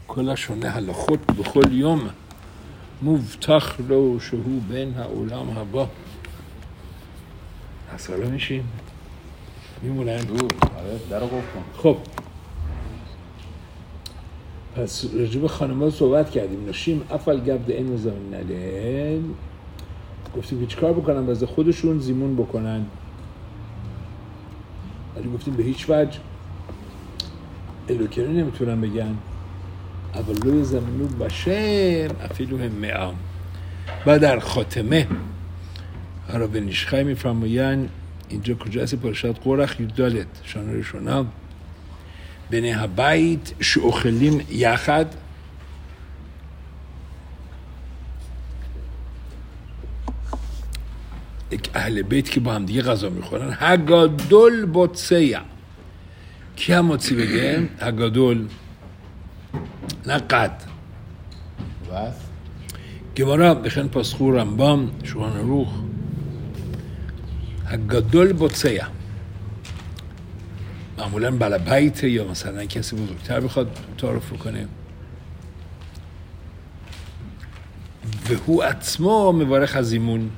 כל השונה הלכות בכל יום מובטח לו שהוא בן העולם הבא. הסלام میشیم میمونن درو گفتم. خب پس راجب خانم‌ها صحبت کردیم. نشیم افل گبد این و زمین نده گفتیم که چیکار بکنن واسه خودشون زیمون بکنن، ولی گفتیم به هیچ وجه الوکری نمیتونن بگن اولوی زمینو بشم افیلوه معام. و در خاتمه را به نشخای میفرماین اینجا کجا هستی پرشاد قرخ یدالت شانه شونم بنه هبایت شوخلیم یخد یک اهل بیت که با هم دیگه غذا میخورن. هگادول بوتسیا کی هم موتی بگه هگادول نه قد Was? گمارا بخن پاسخو رمبام شوان روخ هگادول بوتسیا معمولا بالا بیت یا مثلا کسی بزرگتر بخواد تعارف کنه و هو اتما مبارخ ازیمون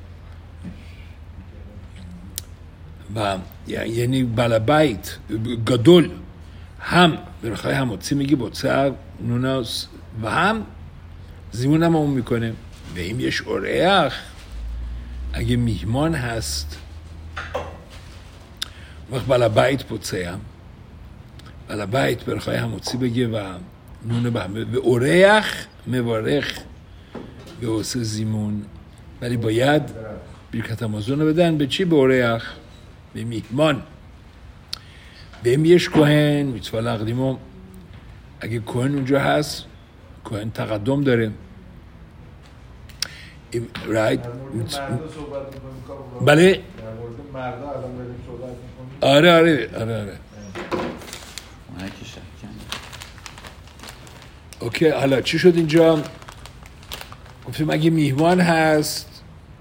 و یعنی بالا بیت گدول هم برخواه هموتی میگی بوتسر نوناس و هم زیمون هم اون میکنه. و این یه شعره اگه میهمان هست وقت بالا بیت بوتسه هم بالا بیت برخواه هموتی بگه و نونه به همه و اوریخ مبارخ به واسه زیمون، ولی باید برکت امازون رو بدن به چی؟ به اوریخ، به میهمان. به این یش کوهن میتفال اقدیمو اگه کوهن اونجا هست کوهن تقدم داره رایت بله مردا الان بریم صحبت می‌کنیم. آره اوکی. حالا چی شد اینجا؟ گفتیم اگه میهمان هست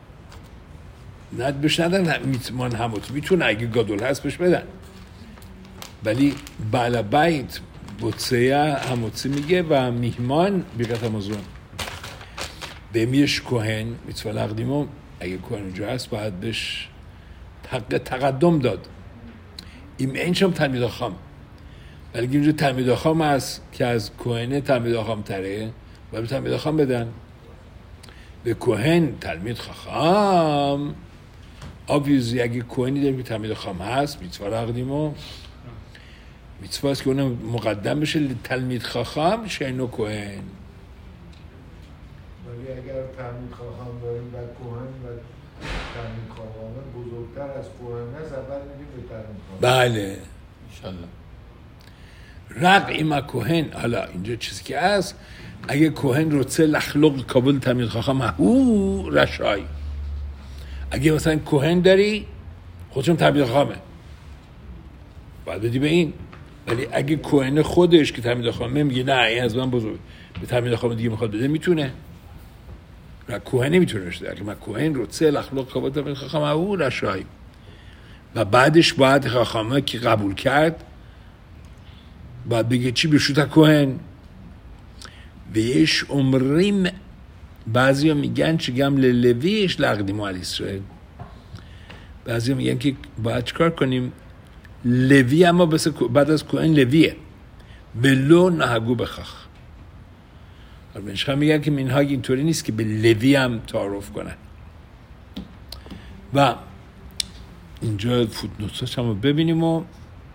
ند بهش ندن میهمان هموت میتونه اگه گادول هست بهش بدن، ولی بالا بیت بوتسیا هموتی میگه و میهمان بیقت امازون به میش کوهن میتفال اقدیمو اگه کوهن اونجا هست باید بهش حق تقدم داد. این هم تلمید خام، ولی اینجا تلمید خام هست که از کوهنه تلمید خام تره و به تلمید خام بدن. به کوهن تلمید خام آبیزی اگه کوهنی داریم که تلمید خام هست میتفال اقدیمو میتفاست که اونم مقدم بشه تلمید خام شینو کوهن. ولی اگر تلمید خواهم داریم و کوهن و تلمید خواهان بزرگتر از کوهن هست اول میگیم به تلمید خواهم. بله انشالله. رقع کوهن. حالا اینجا چیزی که هست اگه کوهن روچه لخلق کابل تلمید خواهم او رشای، اگه مثلا کوهن داری خودشون تلمید خواهمه باید بدی به این، ولی اگه کوهن خودش که تلمید خواهمه میگه نه این از من بزرگ به تلمید خواهمه دیگه میخواد بده میتونه. و کوهن نمیتونه بشه اگه من کوهن روچه لخلق کابل تلمید خواهمه او رشای و بعدش باید خواهمه که قبول کرد باید بگه چی بشوت کوهن. ویش عمریم بعضی ها میگن چگم للویش لقدیمو علی اسرائیل، بعضی ها میگن که باید چکار کنیم لوی اما بس بعد از کوهن لویه بلو نهگو بخخ. منشخه میگن که منهاگ اینطوری نیست که به لوی هم تعارف کنن. و اینجا فوتنوتاش هم ببینیم و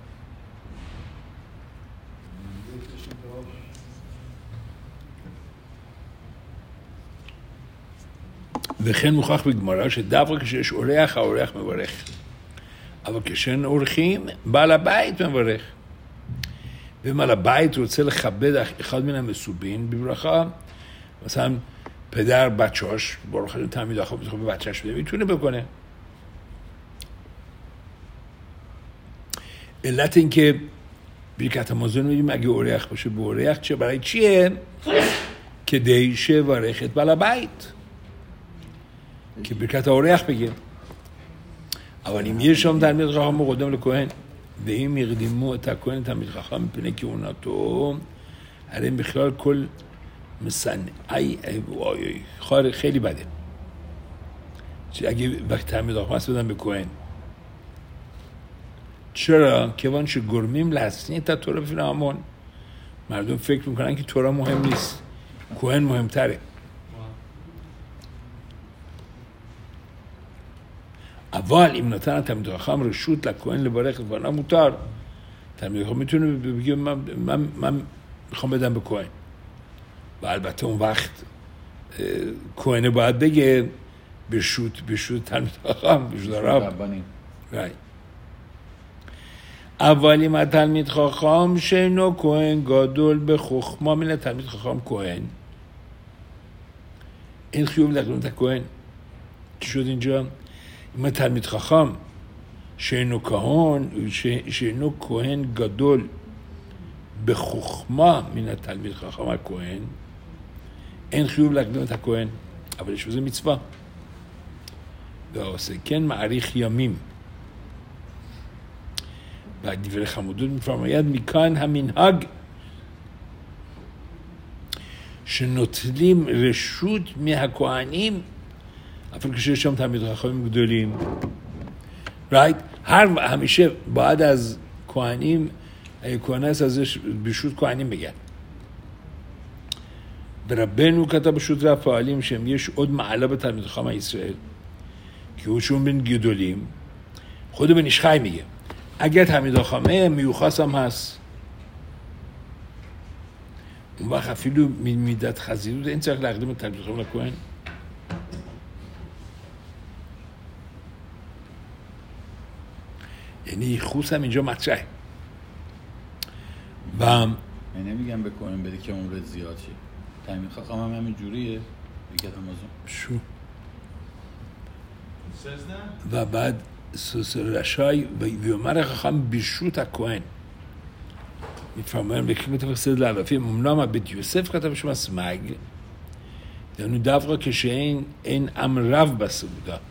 וכן מוכח בגמרא שדווקא כשיש אורח האורח מברך, אבל כשאין אורחים בעל הבית מברך. ואם על הבית רוצה לכבד אחד מן המסובין בברכה, مثلا پدر بچه‌اش برخ تلمید خواهد میخواد به بچه‌اش بده میتونه بکنه. علت این که برکت امازون میگیم اگه اورخ باشه به اورخ چه برای چیه؟ که دیشه و رخت بالا بیت که برکت اورخ بگه. اولی میرشم تلمید خواهم مقدم لکوهن و این میقدیمو تا کوهن تلمید خواهم میپینه که اونا تو هره بخلال کل مسن خار خیلی بده. اگه وقت تعمید آخم هست بدن به کوهن. چرا؟ کیوان چه گرمیم لحظنی تا تورا بفینه همون مردم فکر میکنن که تورا مهم نیست، کوهن مهمتره. اول این نتانه تعمید آخم رشود لکوهن لبارخ لفانا موتار. تعمید آخم میتونه بگه من میخوام بدم به کوهن و البته اون وقت کوهنه باید بگه بشود تعمید آخم بشود رب. اولی ما تلمید خاخام شینو کوهن گادول به خخما مینه تلمید خاخام کوهن. این خیوب لقدمت کوهن چی شد اینجا؟ ما تلمید خاخام شینو کوهن گادول به خخما مینه تلمید خاخام کوهن. این خیوب لقدمت کوهن اولش وزه میتسوا و آسکن معریخ یامیم. بعد دیوره خمودون میفرماید میکان همین هاگ شنطلیم رشود میهکوانیم افل کششم تمید خواهیم گدولیم همیشه بعد از کوانیم اگه کوانه است ازش بشود کوانیم بگن بربنو کتاب شود رفت فعالیم شم یش اد معلا به تمید خواهم اسرائیل که اوشون بین گدولیم خود به نشخای میگه اگر تمیدا خامه میوخاس هم هست اون وقت افیلو میدت خزیدو ده این چرک لقدیم تمیدا خامه لکوهن یعنی خوص هم اینجا مطرح و نمیگم بکنم بده که عمرت زیاد شه تمیدا خامه هم همین جوریه بگید امازون شو و بعد رشای و ویومر خواهم بیشو تا کوهن میفرمایم بکنیم تفسیر لعوفی ممنام بید یوسف کتاب شما سمگ یعنی دفقا کشه این امر رف بسته بوده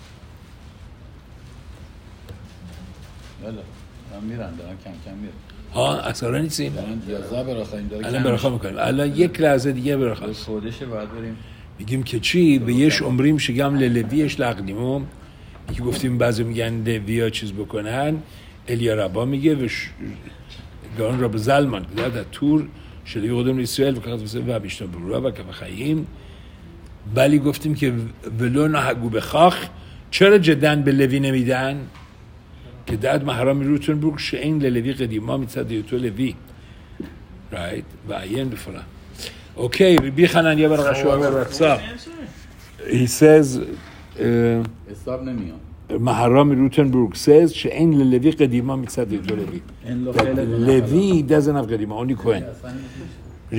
بله هم میرن دارن کم میرن اصلا نیستیم دارن جازه براخواهیم داره الان براخواه میکنیم الان یک لحظه دیگه براخواه خودشه باید بریم میگیم که چی به یش عمریم شگم للویش لقدیمم که گفتیم بعضی میگن لویا چیز بکنن الیا ربا میگه و گان رب زلمان در تور شده قدم اسرائیل و که و بیشتر برورا و که بخییم ولی گفتیم که ولو نهگو بخاخ چرا جدن به لوی نمیدن که داد محرام روتنبورگ شئین للوی قدیما میتصد یوتو لوی رایت و عین بفرن اوکی بیخنن یه برای شوار برقصا he says حساب نمیان محرام روتنبورگ says שאין ללוי קדימה מצד יהודו לוי. לוי doesn't have קדימה, only כהן.